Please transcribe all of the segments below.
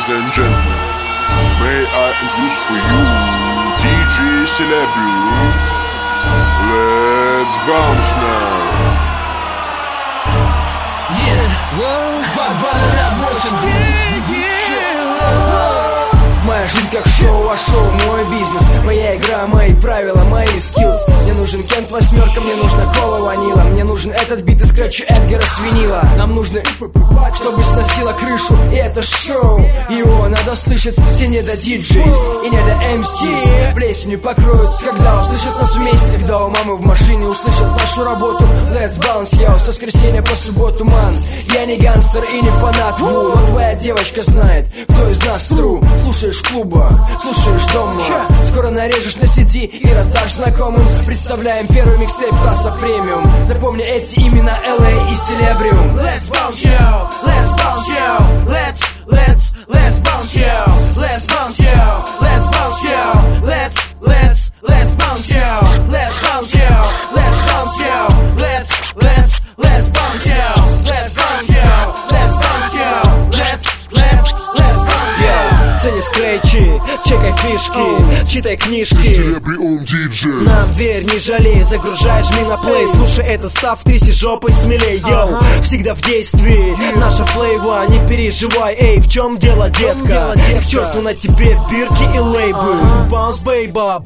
Ladies and gentlemen, may I introduce for you DJ Celebrium. Let's bounce now. Моя жизнь как шоу, а шоу мой бизнес. Моя игра, мои правила, мои скиллс. Мне нужен Кент восьмерка, мне нужна кола ванила. Мне нужен этот бит из скретча Эдгара Свинила. Нам нужно чтобы сносило крышу. И это шоу, его надо слышать. Все не до диджейс и не до МС. Плесенью покроются, когда услышат нас вместе. Когда у мамы в машине услышат нашу работу. Let's bounce, yo, со воскресенья по субботу, ман. Я не гангстер и не фанат, но твоя девочка знает, кто из нас true. Слушаешь клуба, слушаешь дома. Скоро нарежешь на CD и раздашь знакомым. Представляем первый микстейп класса премиум. Запомни эти имена LA и Celebrium. Let's bounce, yo, let's bounce, yo. Let's bounce, yo. Let's bounce, yo. Let's bounce, yo. Let's bounce, yo. Let's bounce, yo. Let's bounce, yo. Let's bounce, yo. Let's bounce, yo. Let's bounce, yo. Let's bounce, yo. Let's bounce, yo. Цени скретчи, чекай фишки, читай книжки. Celebrium DJ. Нам верь, не жалей, загружай, жми на плей. Слушай этот став, тряси жопой смелей, йоу. Всегда в действии, наша флейва, не переживай. Эй, в чем дело, детка? К черту на тебе бирки и лейбы. Bounce, бейба.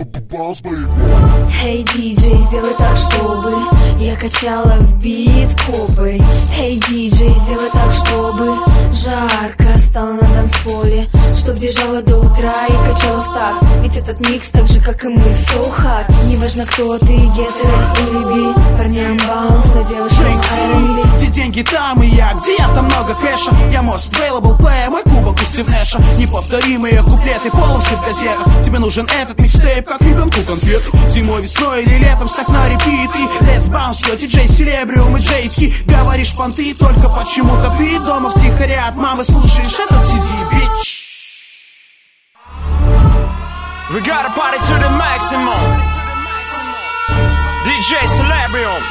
Эй, диджей, сделай так, чтобы я качала в бит попой. Эй, диджей, сделай так, чтобы жарко стало на танцполе. Чтоб держала до утра и качала в такт. Ведь этот микс так же, как и мы, so hot. Неважно, кто ты, гетеро или би. Парням баунса, девушкам R&B. Где деньги, там и я, где я, там много кэша. Я most available player, мой кубок у Стив Нэша. Неповторимые куплеты, полосы в газетах. Тебе нужен этот микстейп, как ребенку конфет. Зимой, весной или летом ставь на репит. И let's bounce, yo, DJ Celebrium и JT. Говоришь понты, только почему-то ты дома втихаря от мамы слушаешь этот CD, bitch. We gotta party to the maximum. DJ Celebrium.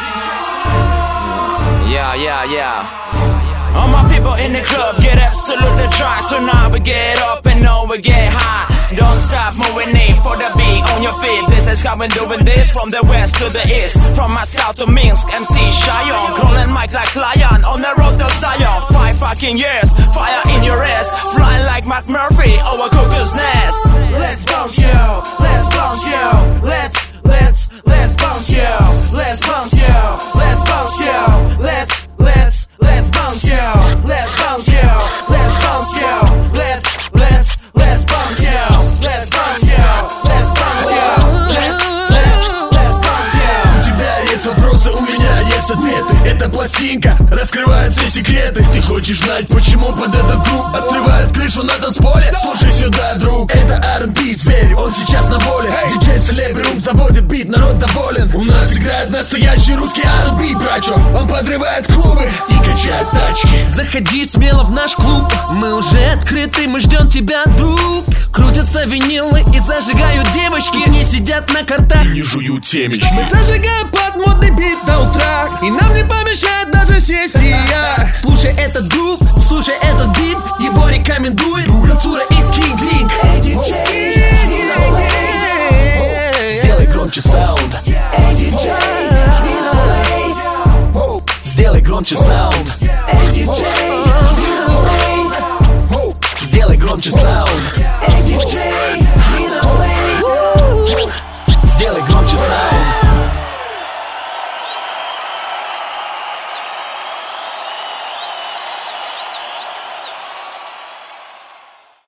Yeah. All my people in the club get absolutely drunk. So now we get up and now we get high. Don't stop moving in for the beat on your feet. This is how we're doing this from the west to the east. From Moscow to Minsk, MC Cheyenne. Crawling mic like lion on the road to Zion. 5 fucking years, fire in your ass. Flying like Mark Murphy over Cuckoo's Nest. Let's bounce, yo. Let's bounce, yo. Let's bounce, yo. Let's bounce, yo. Let's bounce, yo. Let's bounce, yo. Let's bounce, yo. Let's bounce, yo. Let's bounce, yo. Let's bounce, yo. Let's bounce, yo. Let's bounce, yo. У тебя есть вопросы, у меня есть ответы. Эта пластинка раскрывает все секреты. Ты хочешь знать, почему под этот друг отрывает крышу на танцполе? Слушай сюда, друг, это R&B зверь, он сейчас на воле. DJ Celebrium заводит бит, народ доволен. У нас играет настоящий русский R&B, брачо. Он подрывает клубы и качает тачки. Заходи смело в наш клуб, мы уже открыты, мы ждем тебя, друг. Крутятся винилы и зажигают девочки. Не сидят на картах и не жуют темечки. Мы зажигаем под модный бит до утра, и нам не помешает даже сессия. Слушай этот грув, слушай этот бит, его рекомендуй Сацура из King Link. Эй, диджей, жми на плей. Сделай громче саунд. Эй, диджей, жми на плей. Сделай громче саунд. Эй, диджей, жми на плей. Сделай громче саунд.